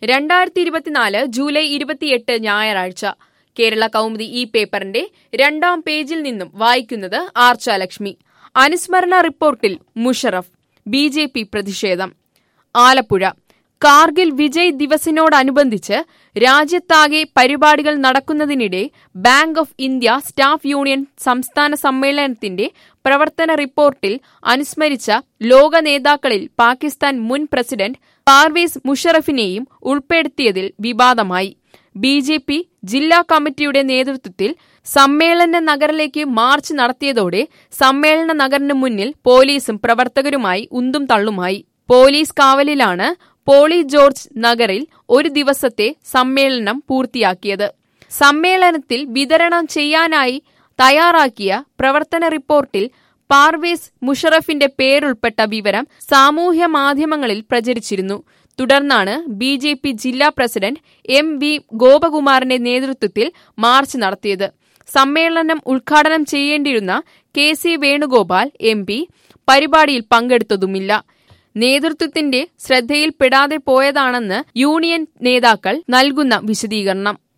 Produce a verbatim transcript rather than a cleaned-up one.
രണ്ടായിരത്തി ഇരുപത്തിനാല് ജൂലൈ ഇരുപത്തിയെട്ട് ഞായറാഴ്ച. കേരള കൗമുദി ഈ പേപ്പറിന്റെ രണ്ടാം പേജിൽ നിന്നും വായിക്കുന്നത് ആർച്ചാലക്ഷ്മി. അനുസ്മരണ റിപ്പോർട്ടിൽ മുഷറഫ്. ബി ജെ പി പ്രതിഷേധം. ആലപ്പുഴ. കാർഗിൽ വിജയ് ദിവസിനോടനുബന്ധിച്ച് രാജ്യത്താകെ പരിപാടികൾ നടക്കുന്നതിനിടെ bank of India staff union സംസ്ഥാന സമ്മേളനത്തിന്റെ പ്രവർത്തന റിപ്പോർട്ടിൽ അനുസ്മരിച്ച ലോക നേതാക്കളിൽ പാകിസ്ഥാൻ മുൻ പ്രസിഡന്റ് പാർവേസ് മുഷറഫിനെയും ഉൾപ്പെടുത്തിയതിൽ വിവാദമായി. ബി ജെ പി ജില്ലാ കമ്മിറ്റിയുടെ നേതൃത്വത്തിൽ സമ്മേളന നഗറിലേക്ക് മാർച്ച് നടത്തിയതോടെ സമ്മേളന നഗറിന് മുന്നിൽ പോലീസും പ്രവർത്തകരുമായി ഉന്തും തള്ളുമായി. പോലീസ് കാവലിലാണ് പോളി ജോർജ് നഗറിൽ ഒരു ദിവസത്തെ സമ്മേളനം പൂർത്തിയാക്കിയത്. സമ്മേളനത്തിൽ വിതരണം ചെയ്യാനായി തയ്യാറാക്കിയ പ്രവർത്തന റിപ്പോർട്ടിൽ പാർവേസ് മുഷറഫിന്റെ പേരുൾപ്പെട്ട വിവരം സാമൂഹ്യ മാധ്യമങ്ങളിൽ പ്രചരിച്ചിരുന്നു. തുടർന്നാണ് ബി ജെ പി ജില്ലാ പ്രസിഡന്റ് എം വി ഗോപകുമാറിന്റെ നേതൃത്വത്തിൽ മാർച്ച് നടത്തിയത്. സമ്മേളനം ഉദ്ഘാടനം ചെയ്യേണ്ടിയിരുന്ന K C Venugopal M P പരിപാടിയിൽ പങ്കെടുത്തതുമില്ല. നേതൃത്വത്തിന്റെ ശ്രദ്ധയിൽപ്പെടാതെ പോയതാണെന്ന് യൂണിയൻ നേതാക്കൾ നൽകുന്ന വിശദീകരണം.